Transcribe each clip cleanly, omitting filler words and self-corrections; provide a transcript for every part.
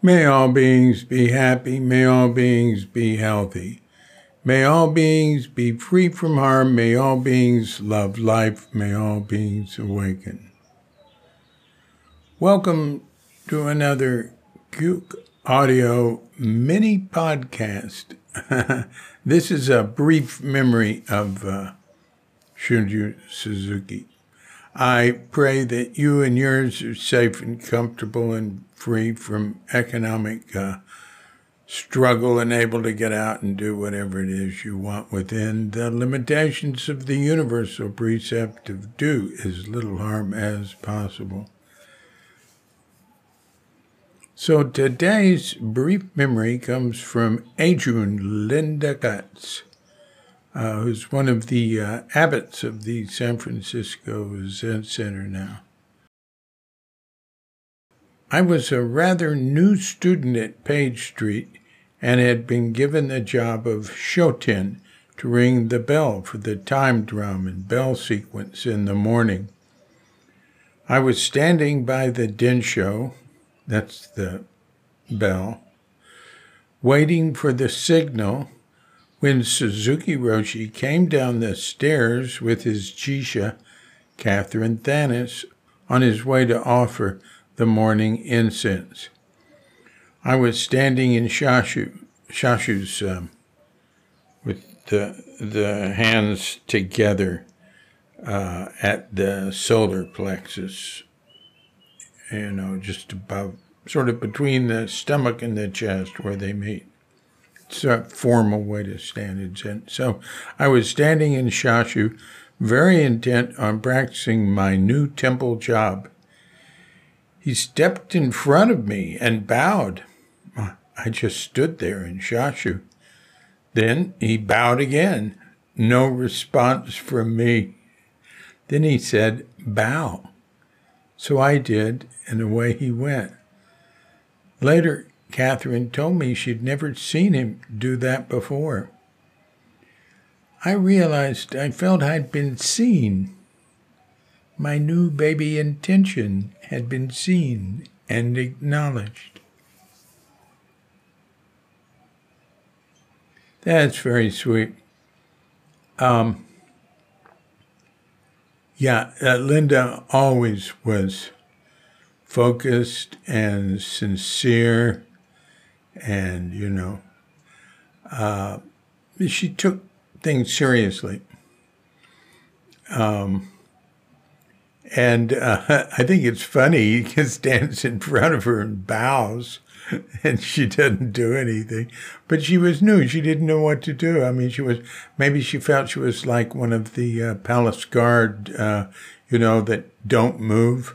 May all beings be happy. May all beings be healthy. May all beings be free from harm. May all beings love life. May all beings awaken. Welcome to another Cuke Audio mini podcast. This is a brief memory of Shunryu Suzuki. I pray that you and yours are safe and comfortable and free from economic struggle and able to get out and do whatever it is you want within the limitations of the universal precept of do as little harm as possible. So today's brief memory comes from Adrian Linda Gutz, who's one of the abbots of the San Francisco Zen Center now. I was a rather new student at Page Street and had been given the job of shoten, to ring the bell for the time drum and bell sequence in the morning. I was standing by the densho, that's the bell, waiting for the signal when Suzuki Roshi came down the stairs with his Jisha, Catherine Thanis, on his way to offer the morning incense. I was standing in shashu's with the hands together at the solar plexus, just above, sort of between the stomach and the chest where they meet. It's a formal way to stand in Zen. So I was standing in shashu, very intent on practicing my new temple job. He stepped in front of me and bowed. I just stood there in shashu. Then he bowed again. No response from me. Then he said, bow. So I did, and away he went. Later, Catherine told me she'd never seen him do that before. I realized I felt I'd been seen. My new baby intention had been seen and acknowledged. That's very sweet. Linda always was focused and sincere, and, she took things seriously. And I think it's funny, he stands in front of her and bows, and she doesn't do anything. But she was new. She didn't know what to do. I mean, maybe she felt she was like one of the palace guard, that don't move.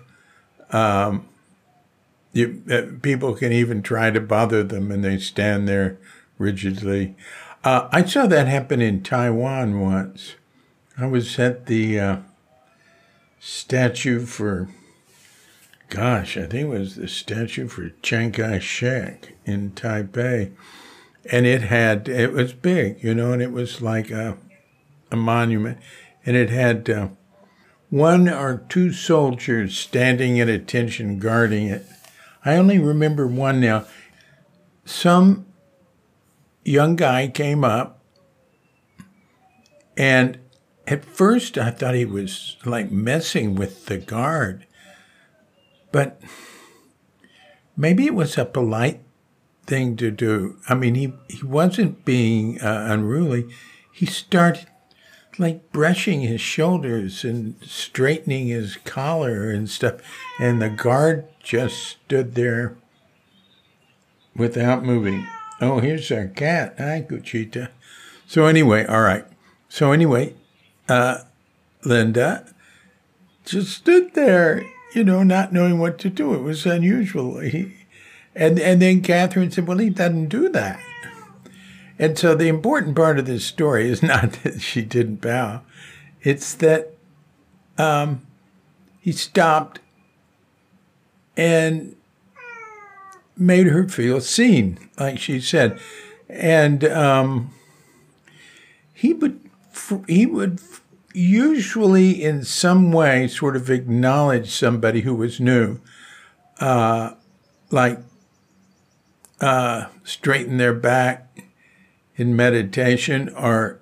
People can even try to bother them, and they stand there rigidly. I saw that happen in Taiwan once. I was at the statue for, I think it was the statue for Chiang Kai-shek in Taipei. And it was big, and it was like a monument. And it had one or two soldiers standing at attention guarding it. I only remember one now. Some young guy came up, and at first I thought he was like messing with the guard. But maybe it was a polite thing to do. I mean, he wasn't being unruly. He started like brushing his shoulders and straightening his collar and stuff. And the guard just stood there without moving. Oh, here's our cat. Hi, Cuchita. So anyway, all right. So anyway, Linda just stood there, not knowing what to do. It was unusual. And then Catherine said, well, he doesn't do that. And so the important part of this story is not that she didn't bow. It's that he stopped and made her feel seen, like she said. And he would usually in some way sort of acknowledge somebody who was new, like straighten their back in meditation, or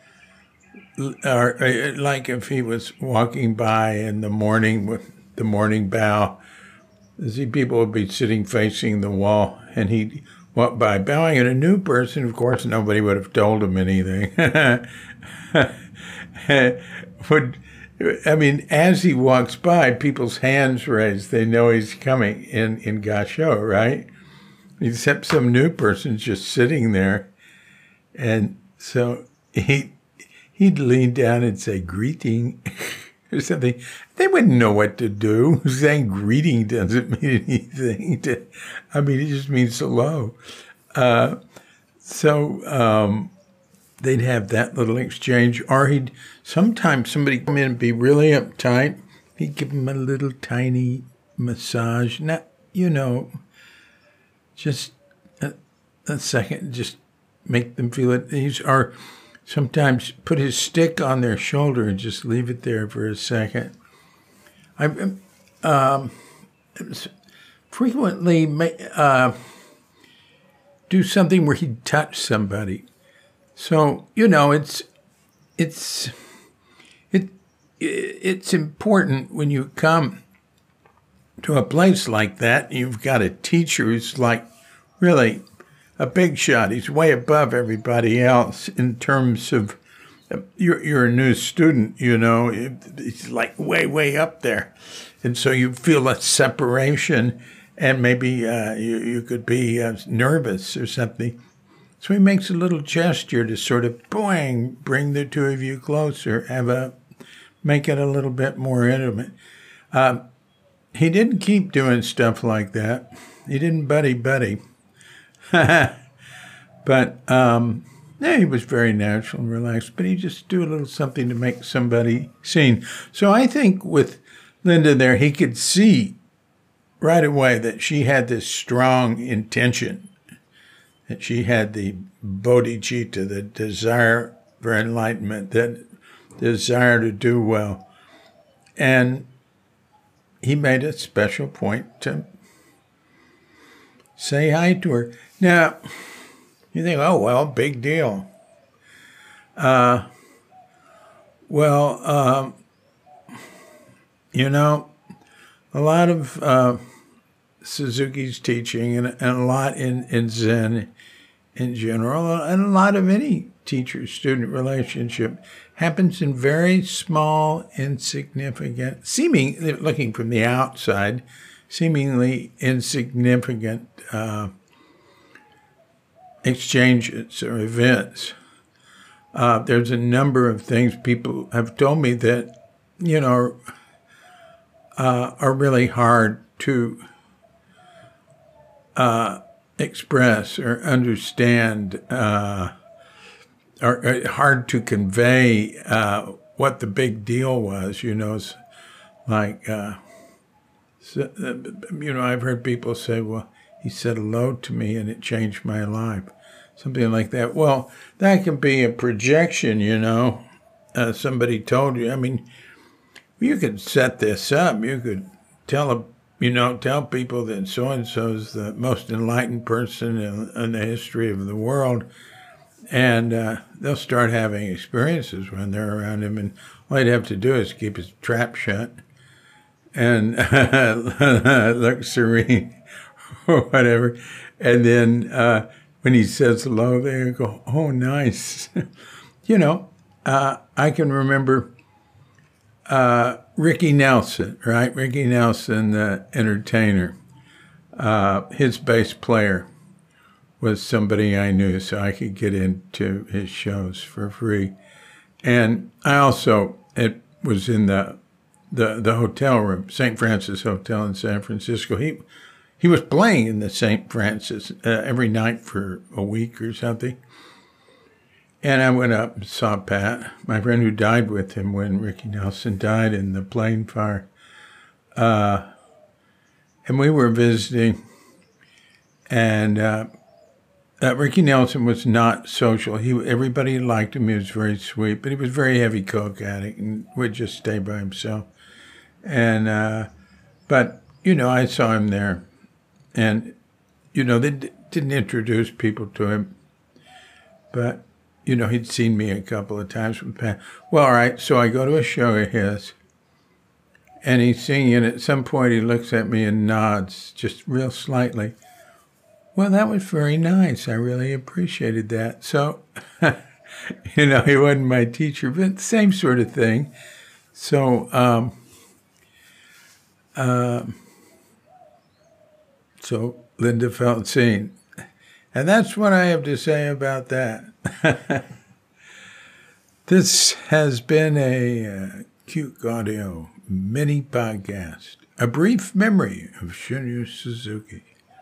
like if he was walking by in the morning with the morning bow, see people would be sitting facing the wall, and he'd walk by bowing at a new person. Of course, nobody would have told him anything. As he walks by, people's hands raise. They know he's coming in Gassho, right? Except some new person's just sitting there. And so he'd lean down and say, "Greeting," or something. They wouldn't know what to do. Saying greeting doesn't mean anything. It just means hello. They'd have that little exchange. Or sometimes somebody come in and be really uptight. He'd give them a little tiny massage. Not, just a second, just make them feel at ease. Or sometimes put his stick on their shoulder and just leave it there for a second. I frequently do something where he'd touch somebody. So, it's important when you come to a place like that. You've got a teacher who's like really a big shot. He's way above everybody else in terms of you're a new student, It's like way up there. And so you feel a separation, and maybe you could be nervous or something. So he makes a little gesture to sort of bring the two of you closer, make it a little bit more intimate. He didn't keep doing stuff like that. He didn't buddy. But he was very natural and relaxed, but he just do a little something to make somebody seen. So I think with Linda there, he could see right away that she had this strong intention, that she had the bodhicitta, the desire for enlightenment, that desire to do well. And he made a special point to say hi to her. Now, you think, oh, well, big deal. A lot of Suzuki's teaching and a lot in Zen in general, and a lot of any teacher-student relationship happens in very small, insignificant, looking from the outside, seemingly insignificant exchanges or events. There's a number of things people have told me that, are really hard to express or understand, or hard to convey what the big deal was. It's like, I've heard people say, well, he said hello to me and it changed my life. Something like that. Well, that can be a projection, somebody told you. You could set this up. You could tell people that so-and-so is the most enlightened person in the history of the world. And they'll start having experiences when they're around him. And all he'd have to do is keep his trap shut and look serene or whatever. And then when he says hello, they go, oh, nice. I can remember Ricky Nelson, right? Ricky Nelson, the entertainer. His bass player was somebody I knew, so I could get into his shows for free. And I also, it was in the hotel room, St. Francis Hotel in San Francisco. He was playing in the St. Francis every night for a week or something. And I went up and saw Pat, my friend who died with him when Ricky Nelson died in the plane fire. And we were visiting, and Ricky Nelson was not social. Everybody liked him. He was very sweet, but he was a very heavy coke addict and would just stay by himself. And but I saw him there, and they didn't introduce people to him, but, he'd seen me a couple of times. Well, all right, so I go to a show of his, and he's singing, and at some point he looks at me and nods just real slightly. Well, that was very nice. I really appreciated that. So, he wasn't my teacher, but same sort of thing. So, so Linda felt seen. And that's what I have to say about that. This has been a Cuke Audio mini podcast, a brief memory of Shunryu Suzuki.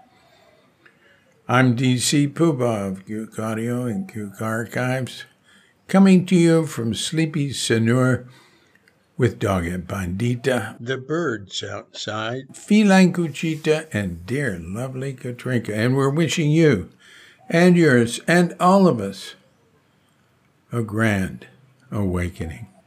I'm DC Puba of Cuke Audio and Cuke Archives, coming to you from sleepy Sanur with Dogga Bandita, the birds outside, Feline Cuchita, and dear lovely Katrinka. And we're wishing you and yours and all of us a grand awakening.